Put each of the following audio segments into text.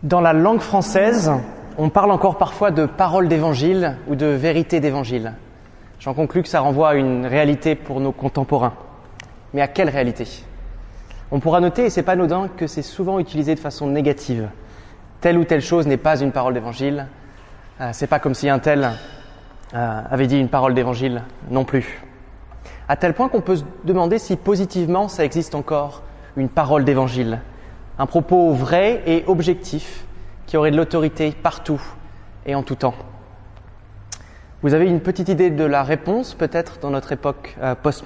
Dans la langue française, on parle encore parfois de parole d'évangile ou de vérité d'évangile. J'en conclus que ça renvoie à une réalité pour nos contemporains. Mais à quelle réalité ? On pourra noter, et c'est pas anodin, que c'est souvent utilisé de façon négative. Telle ou telle chose n'est pas une parole d'évangile. C'est pas comme si un tel avait dit une parole d'évangile non plus. À tel point qu'on peut se demander si positivement ça existe encore une parole d'évangile. Un propos vrai et objectif qui aurait de l'autorité partout et en tout temps. Vous avez une petite idée de la réponse peut-être dans notre époque postmoderne ?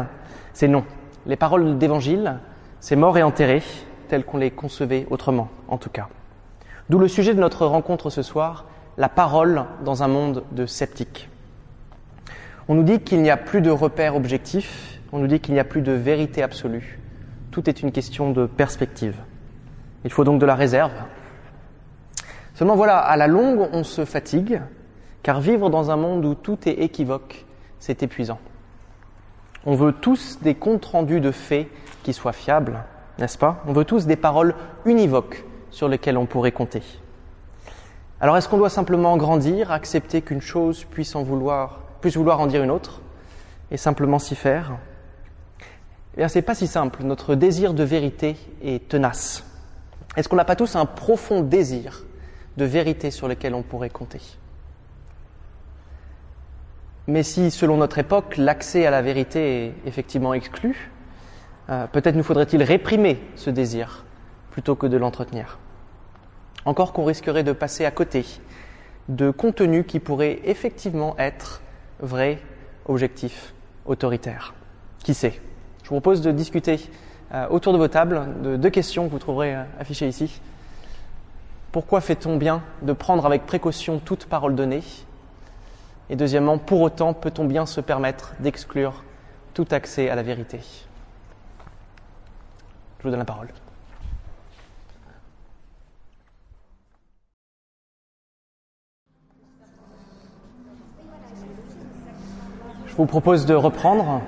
C'est non. Les paroles d'évangile, c'est mort et enterré, telles qu'on les concevait autrement en tout cas. D'où le sujet de notre rencontre ce soir, la parole dans un monde de sceptiques. On nous dit qu'il n'y a plus de repères objectifs, on nous dit qu'il n'y a plus de vérité absolue. Tout est une question de perspective. Il faut donc de la réserve. Seulement voilà, à la longue, on se fatigue, car vivre dans un monde où tout est équivoque, c'est épuisant. On veut tous des comptes rendus de faits qui soient fiables, n'est-ce pas ? On veut tous des paroles univoques sur lesquelles on pourrait compter. Alors est-ce qu'on doit simplement grandir, accepter qu'une chose puisse vouloir en dire une autre, et simplement s'y faire ? Eh bien, c'est pas si simple. Notre désir de vérité est tenace. Est-ce qu'on n'a pas tous un profond désir de vérité sur lequel on pourrait compter ? Mais si, selon notre époque, l'accès à la vérité est effectivement exclu, peut-être nous faudrait-il réprimer ce désir plutôt que de l'entretenir. Encore qu'on risquerait de passer à côté de contenus qui pourraient effectivement être vrais, objectifs, autoritaires. Qui sait ? Je vous propose de discuter autour de vos tables de deux questions que vous trouverez affichées ici. Pourquoi fait-on bien de prendre avec précaution toute parole donnée ? Et deuxièmement, pour autant, peut-on bien se permettre d'exclure tout accès à la vérité ? Je vous donne la parole. Je vous propose de reprendre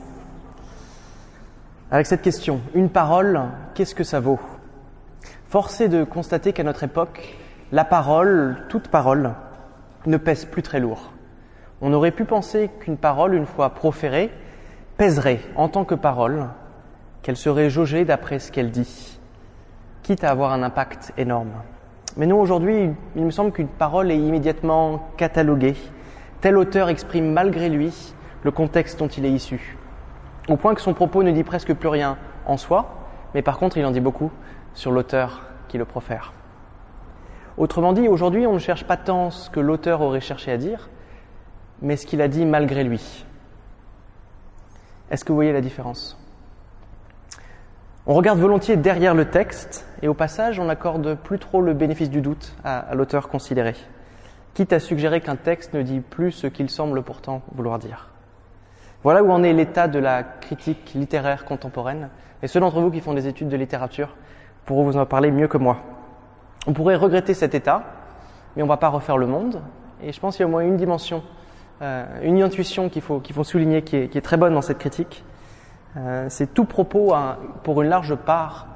avec cette question. Une parole, qu'est-ce que ça vaut ? Force est de constater qu'à notre époque, la parole, toute parole, ne pèse plus très lourd. On aurait pu penser qu'une parole, une fois proférée, pèserait en tant que parole, qu'elle serait jaugée d'après ce qu'elle dit, quitte à avoir un impact énorme. Mais non, aujourd'hui, il me semble qu'une parole est immédiatement cataloguée. Tel auteur exprime malgré lui le contexte dont il est issu, au point que son propos ne dit presque plus rien en soi, mais par contre, il en dit beaucoup sur l'auteur qui le profère. Autrement dit, aujourd'hui, on ne cherche pas tant ce que l'auteur aurait cherché à dire, mais ce qu'il a dit malgré lui. Est-ce que vous voyez la différence ? On regarde volontiers derrière le texte, et au passage, on n'accorde plus trop le bénéfice du doute à l'auteur considéré, quitte à suggérer qu'un texte ne dit plus ce qu'il semble pourtant vouloir dire. Voilà où en est l'état de la critique littéraire contemporaine, et ceux d'entre vous qui font des études de littérature pourront vous en parler mieux que moi. On pourrait regretter cet état, mais on ne va pas refaire le monde, et je pense qu'il y a au moins une dimension, une intuition qu'il faut souligner, qui est très bonne dans cette critique. C'est tout propos, pour une large part,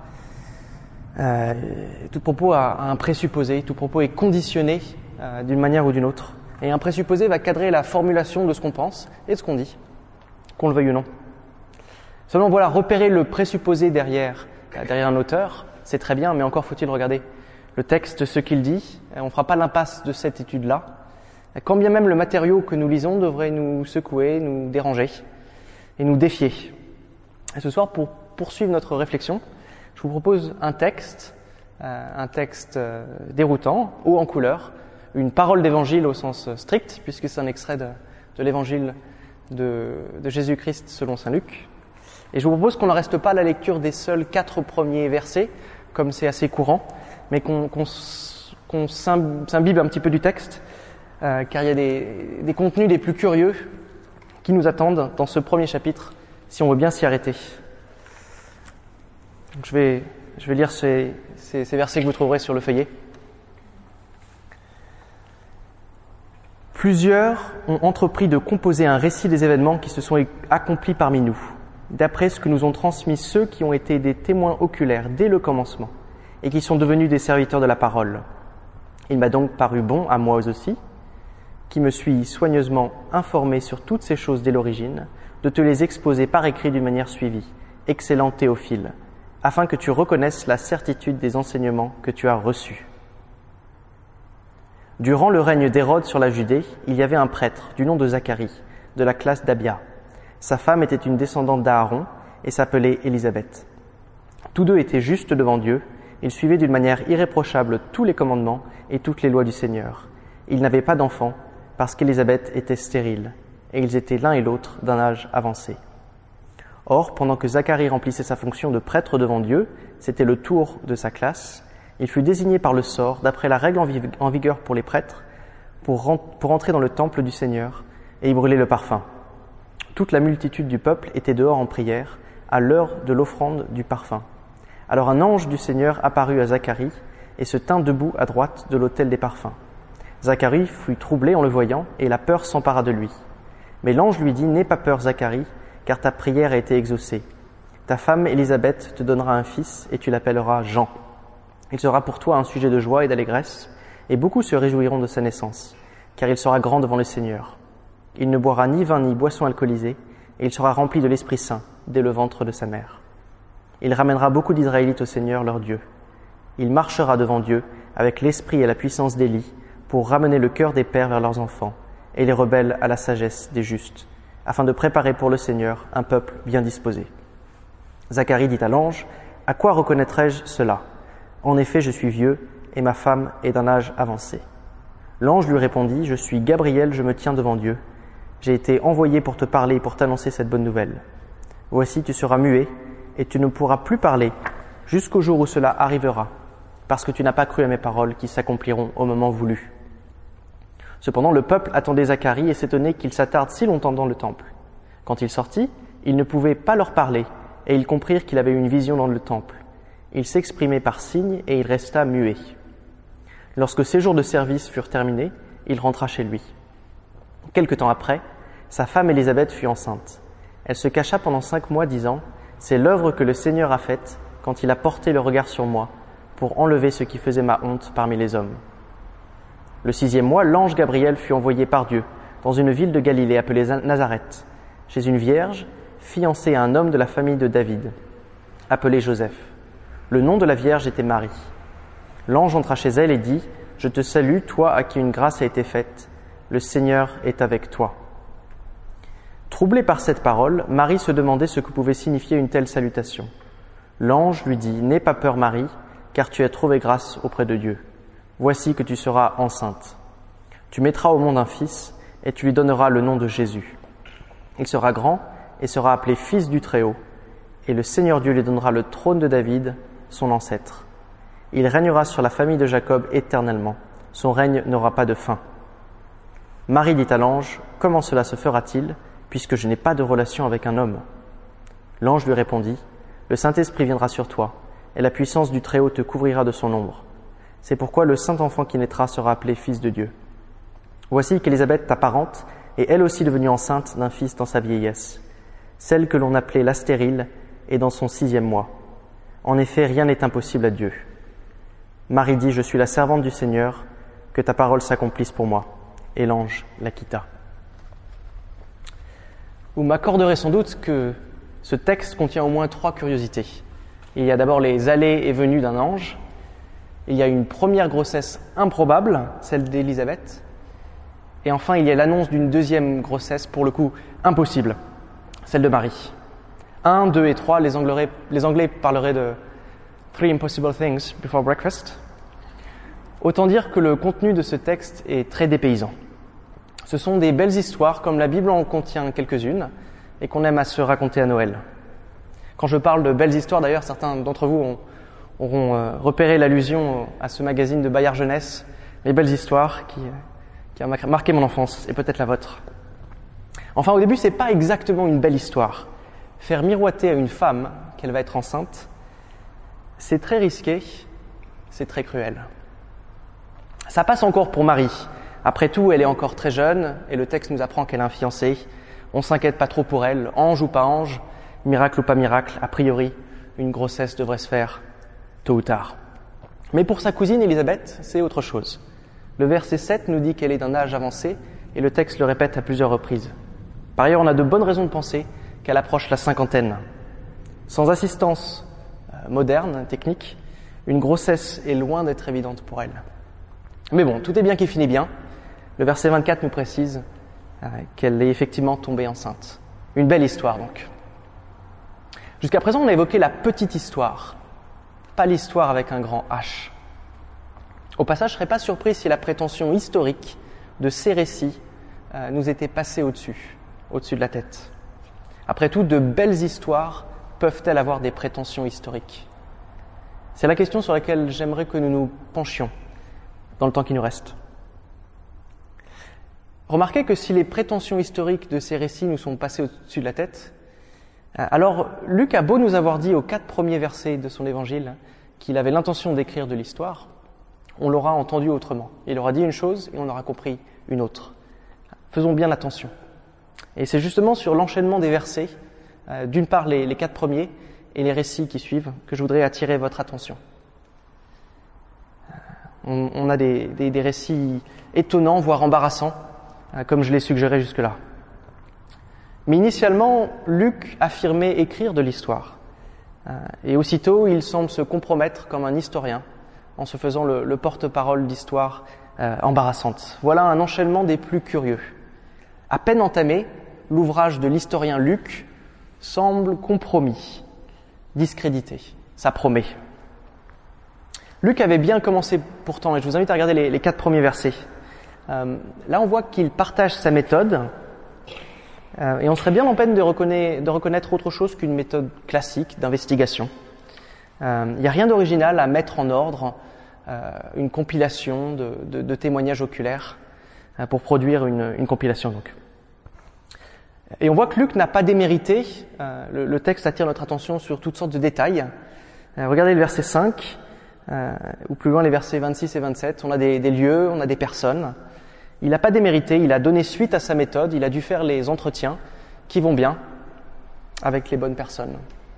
tout propos a un présupposé, tout propos est conditionné d'une manière ou d'une autre. Et un présupposé va cadrer la formulation de ce qu'on pense et de ce qu'on dit, qu'on le veuille ou non. Seulement voilà, repérer le présupposé derrière un auteur, c'est très bien, mais encore faut-il regarder le texte, ce qu'il dit. On ne fera pas l'impasse de cette étude-là. Quand bien même le matériau que nous lisons devrait nous secouer, nous déranger et nous défier. Et ce soir, pour poursuivre notre réflexion, je vous propose un texte déroutant, haut en couleur, une parole d'évangile au sens strict, puisque c'est un extrait de l'évangile de Jésus-Christ selon saint Luc. Et je vous propose qu'on ne reste pas à la lecture des seuls 4 premiers versets, comme c'est assez courant, mais qu'on s'imbibe un petit peu du texte, car il y a des contenus les plus curieux qui nous attendent dans ce premier chapitre, si on veut bien s'y arrêter. Donc je vais lire ces versets que vous trouverez sur le feuillet. Plusieurs ont entrepris de composer un récit des événements qui se sont accomplis parmi nous, d'après ce que nous ont transmis ceux qui ont été des témoins oculaires dès le commencement, et qui sont devenus des serviteurs de la parole. Il m'a donc paru bon, à moi aussi, qui me suis soigneusement informé sur toutes ces choses dès l'origine, de te les exposer par écrit d'une manière suivie, excellent Théophile, afin que tu reconnaisses la certitude des enseignements que tu as reçus. Durant le règne d'Hérode sur la Judée, il y avait un prêtre du nom de Zacharie, de la classe d'Abia. Sa femme était une descendante d'Aaron et s'appelait Élisabeth. Tous deux étaient justes devant Dieu, ils suivaient d'une manière irréprochable tous les commandements et toutes les lois du Seigneur. Ils n'avaient pas d'enfants parce qu'Élisabeth était stérile, et ils étaient l'un et l'autre d'un âge avancé. Or, pendant que Zacharie remplissait sa fonction de prêtre devant Dieu, c'était le tour de sa classe, il fut désigné par le sort, d'après la règle en vigueur pour les prêtres, pour entrer dans le temple du Seigneur et y brûler le parfum. Toute la multitude du peuple était dehors en prière, à l'heure de l'offrande du parfum. Alors un ange du Seigneur apparut à Zacharie et se tint debout à droite de l'autel des parfums. Zacharie fut troublé en le voyant, et la peur s'empara de lui. Mais l'ange lui dit « N'aie pas peur, Zacharie, car ta prière a été exaucée. Ta femme Élisabeth te donnera un fils, et tu l'appelleras Jean. Il sera pour toi un sujet de joie et d'allégresse, et beaucoup se réjouiront de sa naissance, car il sera grand devant le Seigneur. Il ne boira ni vin ni boisson alcoolisée, et il sera rempli de l'Esprit Saint dès le ventre de sa mère. Il ramènera beaucoup d'Israélites au Seigneur leur Dieu. Il marchera devant Dieu avec l'esprit et la puissance d'Élie pour ramener le cœur des pères vers leurs enfants et les rebelles à la sagesse des justes, afin de préparer pour le Seigneur un peuple bien disposé. » Zacharie dit à l'ange, « À quoi reconnaîtrai-je cela ? En effet, je suis vieux et ma femme est d'un âge avancé. » L'ange lui répondit, « Je suis Gabriel, je me tiens devant Dieu. J'ai été envoyé pour te parler et pour t'annoncer cette bonne nouvelle. Voici, tu seras muet et tu ne pourras plus parler jusqu'au jour où cela arrivera, parce que tu n'as pas cru à mes paroles qui s'accompliront au moment voulu. » Cependant, le peuple attendait Zacharie et s'étonnait qu'il s'attarde si longtemps dans le temple. Quand il sortit, il ne pouvait pas leur parler, et ils comprirent qu'il avait eu une vision dans le temple. Il s'exprimait par signes et il resta muet. Lorsque ses jours de service furent terminés, il rentra chez lui. Quelque temps après, sa femme Élisabeth fut enceinte. Elle se cacha pendant 5 mois, disant « C'est l'œuvre que le Seigneur a faite quand il a porté le regard sur moi, pour enlever ce qui faisait ma honte parmi les hommes. » Le 6e mois, l'ange Gabriel fut envoyé par Dieu dans une ville de Galilée appelée Nazareth, chez une vierge fiancée à un homme de la famille de David, appelé Joseph. Le nom de la vierge était Marie. L'ange entra chez elle et dit « Je te salue, toi à qui une grâce a été faite. Le Seigneur est avec toi. » Troublée par cette parole, Marie se demandait ce que pouvait signifier une telle salutation. L'ange lui dit « N'aie pas peur, Marie, car tu as trouvé grâce auprès de Dieu. Voici que tu seras enceinte. Tu mettras au monde un fils, et tu lui donneras le nom de Jésus. Il sera grand et sera appelé Fils du Très-Haut, et le Seigneur Dieu lui donnera le trône de David, son ancêtre. Il régnera sur la famille de Jacob éternellement. Son règne n'aura pas de fin. » Marie dit à l'ange, « Comment cela se fera-t-il, puisque je n'ai pas de relation avec un homme ?» L'ange lui répondit, « Le Saint-Esprit viendra sur toi, et la puissance du Très-Haut te couvrira de son ombre. C'est pourquoi le saint enfant qui naîtra sera appelé Fils de Dieu. Voici qu'Élisabeth, ta parente, est elle aussi devenue enceinte d'un fils dans sa vieillesse. Celle que l'on appelait la stérile est dans son 6e mois. En effet, rien n'est impossible à Dieu. » Marie dit, « Je suis la servante du Seigneur, que ta parole s'accomplisse pour moi. » Et l'ange la quitta. Vous m'accorderez sans doute que ce texte contient au moins 3 curiosités. Il y a d'abord les allées et venues d'un ange. Il y a une première grossesse improbable, celle d'Élisabeth. Et enfin, il y a l'annonce d'une deuxième grossesse, pour le coup impossible, celle de Marie. 1, 2 et 3, les Anglais parleraient de « Three impossible things before breakfast ». Autant dire que le contenu de ce texte est très dépaysant. Ce sont des belles histoires, comme la Bible en contient quelques-unes, et qu'on aime à se raconter à Noël. Quand je parle de belles histoires, d'ailleurs, certains d'entre vous auront repéré l'allusion à ce magazine de Bayard Jeunesse, Les Belles Histoires, qui a marqué mon enfance, et peut-être la vôtre. Enfin, au début, c'est pas exactement une belle histoire. Faire miroiter à une femme qu'elle va être enceinte, c'est très risqué, c'est très cruel. Ça passe encore pour Marie. Après tout, elle est encore très jeune, et le texte nous apprend qu'elle a un fiancé. On s'inquiète pas trop pour elle, ange ou pas ange, miracle ou pas miracle, a priori, une grossesse devrait se faire tôt ou tard. Mais pour sa cousine Élisabeth, c'est autre chose. Le verset 7 nous dit qu'elle est d'un âge avancé, et le texte le répète à plusieurs reprises. Par ailleurs, on a de bonnes raisons de penser qu'elle approche la cinquantaine. Sans assistance moderne, technique, une grossesse est loin d'être évidente pour elle. Mais bon, tout est bien qui finit bien. Le verset 24 nous précise qu'elle est effectivement tombée enceinte. Une belle histoire donc. Jusqu'à présent, on a évoqué la petite histoire, pas l'histoire avec un grand H. Au passage, je ne serais pas surpris si la prétention historique de ces récits nous était passée au-dessus de la tête. Après tout, de belles histoires peuvent-elles avoir des prétentions historiques ? C'est la question sur laquelle j'aimerais que nous nous penchions dans le temps qui nous reste. Remarquez que si les prétentions historiques de ces récits nous sont passées au-dessus de la tête, alors Luc a beau nous avoir dit aux 4 premiers versets de son évangile qu'il avait l'intention d'écrire de l'histoire, on l'aura entendu autrement. Il aura dit une chose et on aura compris une autre. Faisons bien attention. Et c'est justement sur l'enchaînement des versets, d'une part les 4 premiers et les récits qui suivent, que je voudrais attirer votre attention. On a des récits étonnants, voire embarrassants, comme je l'ai suggéré jusque-là. Mais initialement, Luc affirmait écrire de l'histoire. Et aussitôt, il semble se compromettre comme un historien en se faisant le porte-parole d'histoires embarrassantes. Voilà un enchaînement des plus curieux. À peine entamé, l'ouvrage de l'historien Luc semble compromis, discrédité. Ça promet. Luc avait bien commencé pourtant, et je vous invite à regarder les 4 premiers versets. Là, on voit qu'il partage sa méthode, et on serait bien en peine de reconnaître autre chose qu'une méthode classique d'investigation. Il n'y a rien d'original à mettre en ordre une compilation de témoignages oculaires pour produire une compilation. Donc. Et on voit que Luc n'a pas démérité. Le texte attire notre attention sur toutes sortes de détails. Regardez le verset 5, ou plus loin les versets 26 et 27. On a des lieux, on a des personnes. Il n'a pas démérité, il a donné suite à sa méthode, il a dû faire les entretiens qui vont bien avec les bonnes personnes.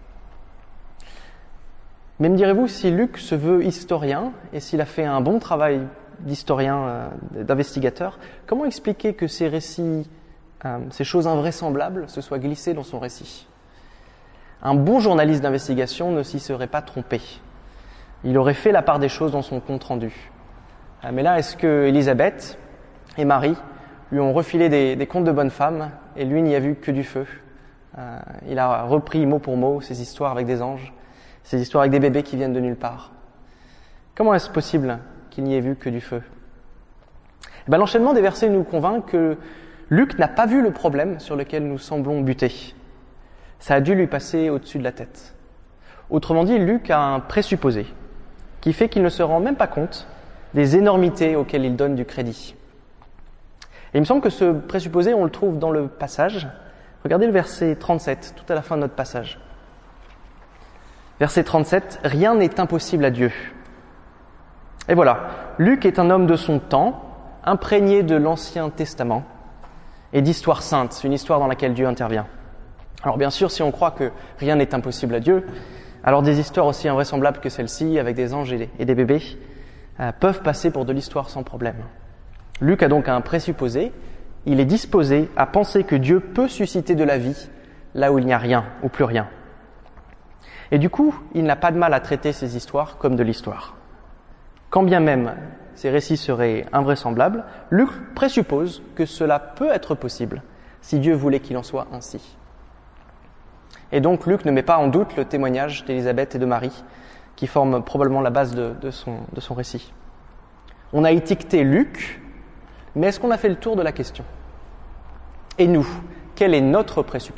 Mais me direz-vous, si Luc se veut historien, et s'il a fait un bon travail d'historien, d'investigateur, comment expliquer que ces récits, ces choses invraisemblables, se soient glissées dans son récit ? Un bon journaliste d'investigation ne s'y serait pas trompé. Il aurait fait la part des choses dans son compte-rendu. Mais là, est-ce que Élisabeth et Marie lui ont refilé des contes de bonne femme, et lui n'y a vu que du feu ? Il a repris mot pour mot ces histoires avec des anges, ces histoires avec des bébés qui viennent de nulle part. Comment est-ce possible qu'il n'y ait vu que du feu ? L'enchaînement des versets nous convainc que Luc n'a pas vu le problème sur lequel nous semblons buter. Ça a dû lui passer au-dessus de la tête. Autrement dit, Luc a un présupposé qui fait qu'il ne se rend même pas compte des énormités auxquelles il donne du crédit. Et il me semble que ce présupposé, on le trouve dans le passage. Regardez le verset 37, tout à la fin de notre passage. Verset 37, « Rien n'est impossible à Dieu ». Et voilà, Luc est un homme de son temps, imprégné de l'Ancien Testament et d'histoire sainte, une histoire dans laquelle Dieu intervient. Alors bien sûr, si on croit que rien n'est impossible à Dieu, alors des histoires aussi invraisemblables que celle-ci, avec des anges et des bébés, peuvent passer pour de l'histoire sans problème. Luc a donc un présupposé, il est disposé à penser que Dieu peut susciter de la vie là où il n'y a rien ou plus rien. Et du coup, il n'a pas de mal à traiter ces histoires comme de l'histoire. Quand bien même ces récits seraient invraisemblables, Luc présuppose que cela peut être possible si Dieu voulait qu'il en soit ainsi. Et donc Luc ne met pas en doute le témoignage d'Élisabeth et de Marie, qui forment probablement la base de son récit. On a étiqueté Luc, mais est-ce qu'on a fait le tour de la question ? Et nous, quel est notre présupposé ?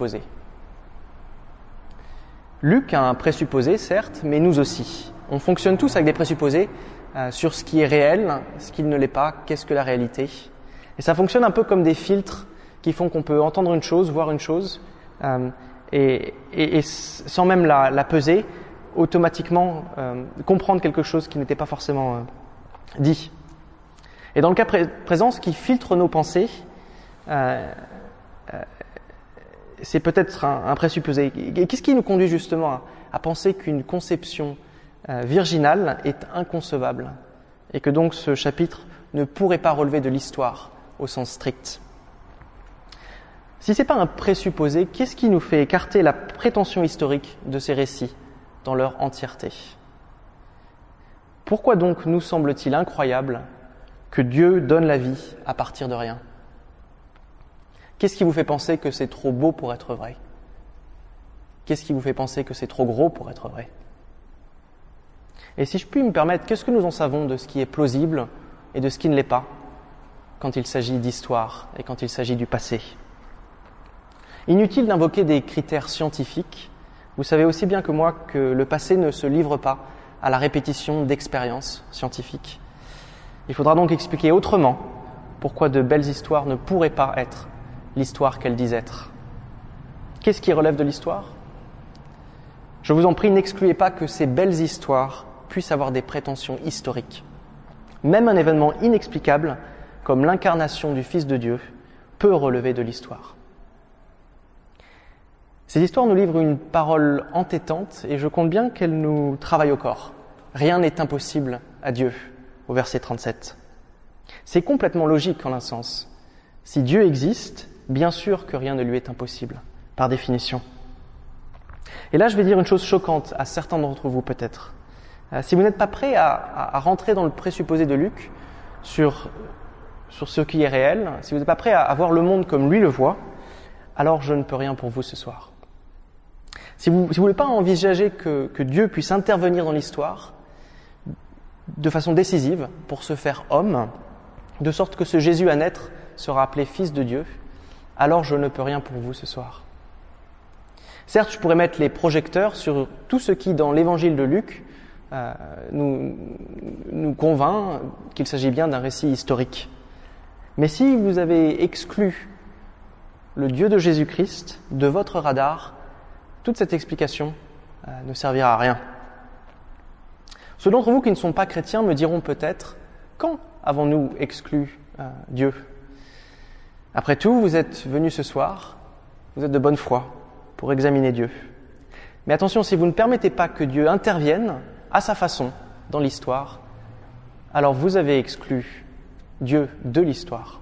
Luc a un présupposé, certes, mais nous aussi. On fonctionne tous avec des présupposés sur ce qui est réel, ce qui ne l'est pas, qu'est-ce que la réalité. Et ça fonctionne un peu comme des filtres qui font qu'on peut entendre une chose, voir une chose, et sans même la peser, automatiquement comprendre quelque chose qui n'était pas forcément dit. Et dans le cas présent, ce qui filtre nos pensées, c'est peut-être un présupposé. Et qu'est-ce qui nous conduit justement à penser qu'une conception virginale est inconcevable et que donc ce chapitre ne pourrait pas relever de l'histoire au sens strict. Si ce n'est pas un présupposé, qu'est-ce qui nous fait écarter la prétention historique de ces récits dans leur entièreté ? Pourquoi donc nous semble-t-il incroyable que Dieu donne la vie à partir de rien ? Qu'est-ce qui vous fait penser que c'est trop beau pour être vrai ? Qu'est-ce qui vous fait penser que c'est trop gros pour être vrai ? Et si je puis me permettre, qu'est-ce que nous en savons de ce qui est plausible et de ce qui ne l'est pas quand il s'agit d'histoire et quand il s'agit du passé ? Inutile d'invoquer des critères scientifiques. Vous savez aussi bien que moi que le passé ne se livre pas à la répétition d'expériences scientifiques. Il faudra donc expliquer autrement pourquoi de belles histoires ne pourraient pas être l'histoire qu'elles disent être. Qu'est-ce qui relève de l'histoire ? Je vous en prie, n'excluez pas que ces belles histoires puissent avoir des prétentions historiques. Même un événement inexplicable, comme l'incarnation du Fils de Dieu, peut relever de l'histoire. Ces histoires nous livrent une parole entêtante et je compte bien qu'elles nous travaillent au corps. Rien n'est impossible à Dieu, au verset 37. C'est complètement logique en un sens. Si Dieu existe, bien sûr que rien ne lui est impossible, par définition. Et là, je vais dire une chose choquante à certains d'entre vous peut-être. Si vous n'êtes pas prêts à rentrer dans le présupposé de Luc sur ce qui est réel, si vous n'êtes pas prêts à voir le monde comme lui le voit, alors je ne peux rien pour vous ce soir. Si vous ne voulez pas envisager que Dieu puisse intervenir dans l'histoire de façon décisive pour se faire homme, de sorte que ce Jésus à naître sera appelé Fils de Dieu, alors je ne peux rien pour vous ce soir. Certes, je pourrais mettre les projecteurs sur tout ce qui, dans l'évangile de Luc, nous convainc qu'il s'agit bien d'un récit historique. Mais si vous avez exclu le Dieu de Jésus-Christ de votre radar, toute cette explication ne servira à rien. Ceux d'entre vous qui ne sont pas chrétiens me diront peut-être, quand avons-nous exclu Dieu ? Après tout, vous êtes venus ce soir, vous êtes de bonne foi pour examiner Dieu. Mais attention, si vous ne permettez pas que Dieu intervienne à sa façon dans l'histoire, alors vous avez exclu Dieu de l'histoire.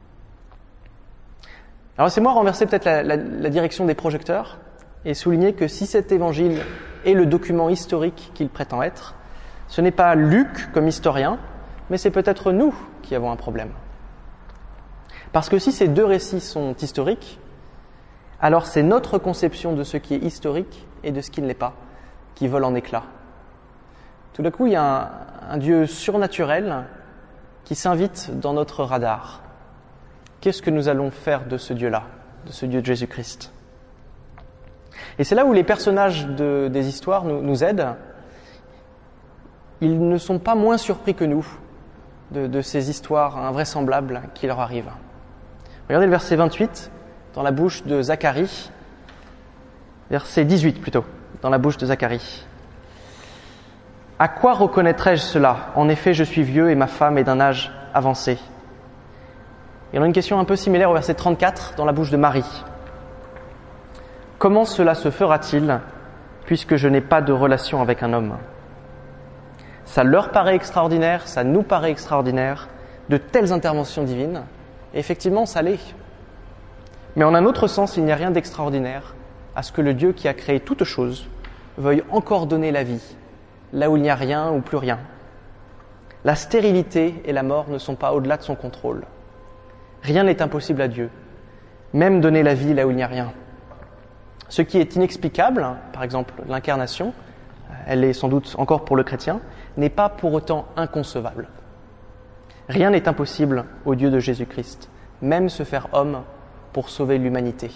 Alors laissez-moi renverser peut-être la direction des projecteurs et souligner que si cet évangile est le document historique qu'il prétend être, ce n'est pas Luc comme historien, mais c'est peut-être nous qui avons un problème. Parce que si ces deux récits sont historiques, alors c'est notre conception de ce qui est historique et de ce qui ne l'est pas qui vole en éclats. Tout d'un coup, il y a un Dieu surnaturel qui s'invite dans notre radar. Qu'est-ce que nous allons faire de ce Dieu-là, de ce Dieu de Jésus-Christ ? Et c'est là où les personnages des histoires nous aident. Ils ne sont pas moins surpris que nous de ces histoires invraisemblables qui leur arrivent. Regardez le verset 28 dans la bouche de Zacharie. Verset 18 plutôt, dans la bouche de Zacharie. « À quoi reconnaîtrais-je cela ? En effet, je suis vieux et ma femme est d'un âge avancé. » Et on a une question un peu similaire au verset 34 dans la bouche de Marie. « Comment cela se fera-t-il puisque je n'ai pas de relation avec un homme ?» Ça leur paraît extraordinaire, ça nous paraît extraordinaire, de telles interventions divines. Et effectivement, ça l'est. Mais en un autre sens, il n'y a rien d'extraordinaire à ce que le Dieu qui a créé toutes choses veuille encore donner la vie, là où il n'y a rien ou plus rien. La stérilité et la mort ne sont pas au-delà de son contrôle. Rien n'est impossible à Dieu, même donner la vie là où il n'y a rien. Ce qui est inexplicable, par exemple l'incarnation, elle est sans doute encore pour le chrétien, n'est pas pour autant inconcevable. Rien n'est impossible au Dieu de Jésus-Christ, même se faire homme pour sauver l'humanité.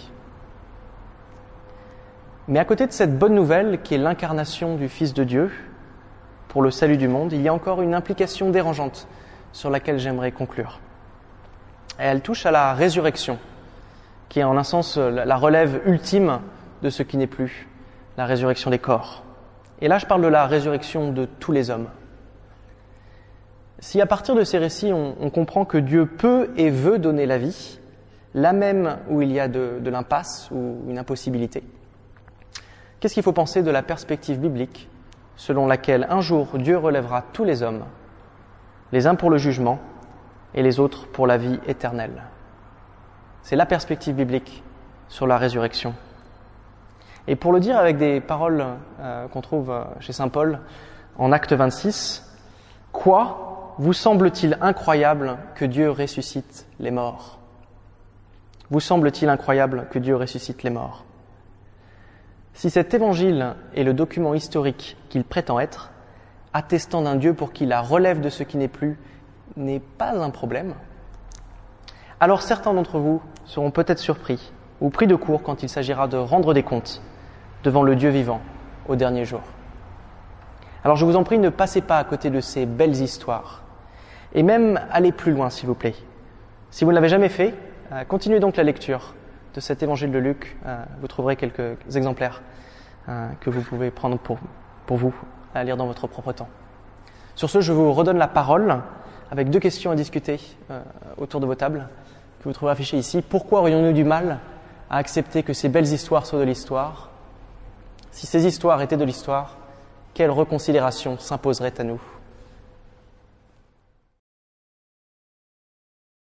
Mais à côté de cette bonne nouvelle qui est l'incarnation du Fils de Dieu pour le salut du monde, il y a encore une implication dérangeante sur laquelle j'aimerais conclure. Et elle touche à la résurrection, qui est en un sens la relève ultime de ce qui n'est plus, la résurrection des corps. Et là, je parle de la résurrection de tous les hommes. Si à partir de ces récits, on comprend que Dieu peut et veut donner la vie, là même où il y a de l'impasse ou une impossibilité, qu'est-ce qu'il faut penser de la perspective biblique selon laquelle un jour Dieu relèvera tous les hommes, les uns pour le jugement et les autres pour la vie éternelle. C'est la perspective biblique sur la résurrection. Et pour le dire avec des paroles qu'on trouve chez saint Paul en Acte 26, « Quoi vous semble-t-il incroyable que Dieu ressuscite les morts ?» Vous semble-t-il incroyable que Dieu ressuscite les morts ? Si cet évangile est le document historique qu'il prétend être, attestant d'un Dieu pour qui la relève de ce qui n'est plus n'est pas un problème, alors certains d'entre vous seront peut-être surpris ou pris de court quand il s'agira de rendre des comptes devant le Dieu vivant au dernier jour. Alors je vous en prie, ne passez pas à côté de ces belles histoires et même allez plus loin s'il vous plaît. Si vous ne l'avez jamais fait, continuez donc la lecture de cet évangile de Luc. Vous trouverez quelques exemplaires que vous pouvez prendre pour vous à lire dans votre propre temps. Sur ce, je vous redonne la parole avec 2 questions à discuter autour de vos tables que vous trouvez affichées ici. Pourquoi aurions-nous du mal à accepter que ces belles histoires soient de l'histoire ? Si ces histoires étaient de l'histoire, quelle reconsidération s'imposerait à nous ?